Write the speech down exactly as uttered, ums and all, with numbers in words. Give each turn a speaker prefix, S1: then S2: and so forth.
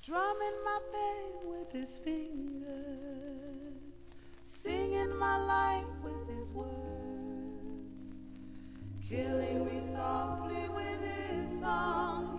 S1: drumming my pain with his fingers, singing my life with his words, killing me softly with his song.